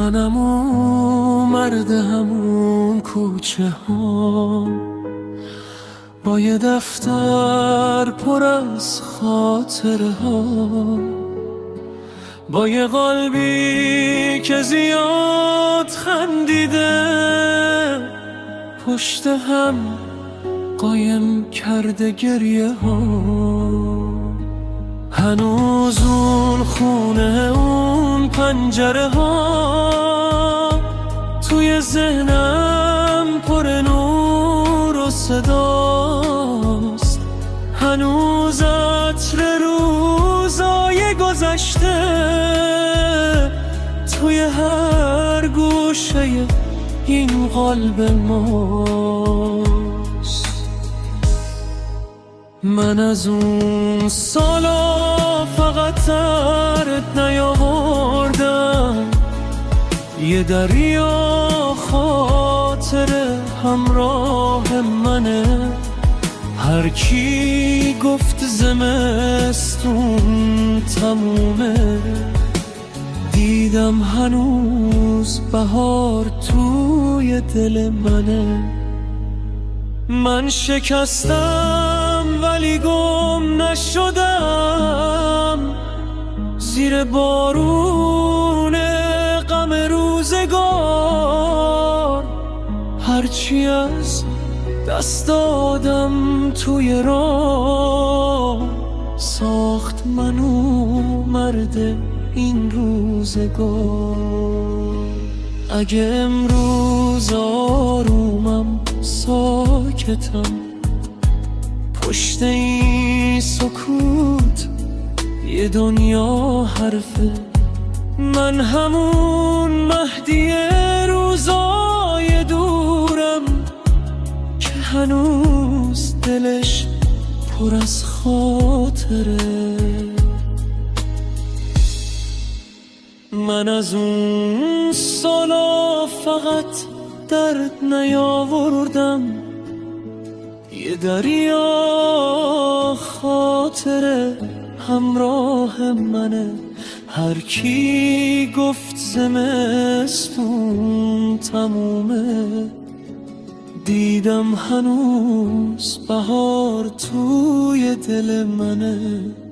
منم اون مرد همون کوچه ها، با یه دفتر پر از خاطره ها، با یه قلبی که زیاد خندیده، پشت هم قایم کرده گریه ها. هنوز اون خونه، اون پنجره ها توی ذهنم پر نور و صداست. هنوز عطر روزای گذشته توی هر گوشه این قلب ماست. من از اون سالا فقط ترت نیاوردم، یه دریا خاطر همراه منه. هر کی گفت زمستون تمومه، دیدم هنوز بهار توی دل منه. من شکستم ولی گم نشدم، زیر بارون غم روزگار. هرچی از دست دادم توی راه، ساخت منو مرد این روزگار. اگه امروز آرومم ساکتم، پشت این سکوت یه دنیا حرفه. من همون مهدی روزای دورم که هنوز دلش پر از خاطره. من از اون سالا فقط درد نیاوردم، یه دریا خاطره همراه منه. هر کی گفت زمستون تمومه، دیدم هنوز بهار توی دل منه.